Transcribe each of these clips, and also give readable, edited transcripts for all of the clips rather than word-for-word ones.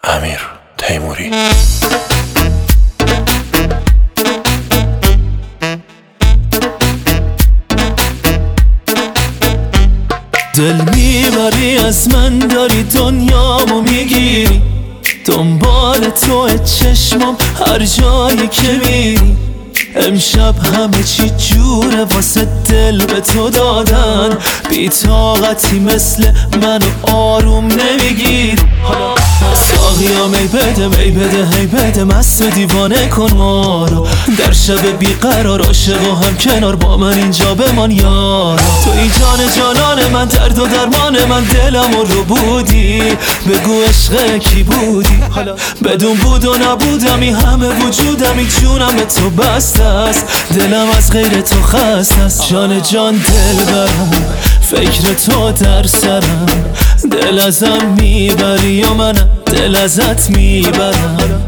امیر تیموری. دل میبری از من، داری دنیامو میگیری، دنبال تو چشمم هر جایی که میری. امشب همه چی جوره واسه دل به تو دادن، بی طاقتی مثل منو آروم نمیگیری. ساقیا می بده می بده هی بده، مست و دیوانه کن ما رو. در شب بیقرار عاشق و هم کنار با من اینجا بمان یارا. توی جان جانان من، درد و درمان من، دلم رو بودی. بگو عشق کی بودی؟ بدون بود و نبودمی همه وجودمی، جونم به تو بسته است، دلم از غیر تو خسته است. جان جان دل برم، فکر تو در سرم، دل ازم میبری و منم دل ازت میبرم.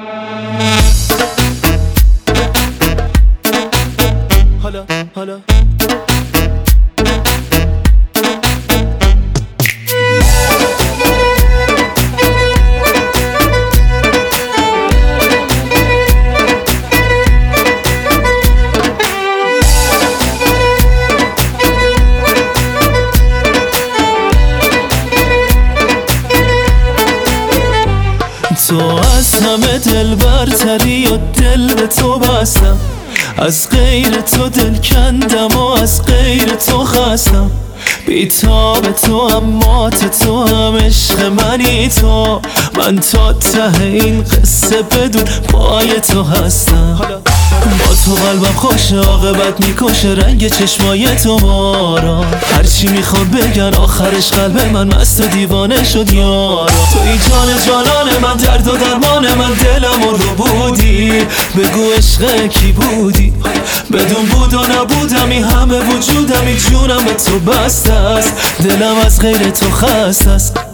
تو از همه دل برتری و دل به تو بستم، از غیر تو دل کندم و از غیر تو خستم. بی‌تاب تو اما تو هم عشق منی تو، من تا ته این قصه بدون پای تو هستم. با تو قلبم خوشه عاقبت میکشه، رنگ چشمای تو مارا. هرچی میخوام بگن آخرش قلب من مست و دیوانه شد یارا. توی جان جانان من، درد و درمان من، دلم رو بودی. بگو عشق کی بودی؟ بدون بود و نبودمی همه وجودمی، جونم به تو بسته است، دلم از غیر تو خسته است.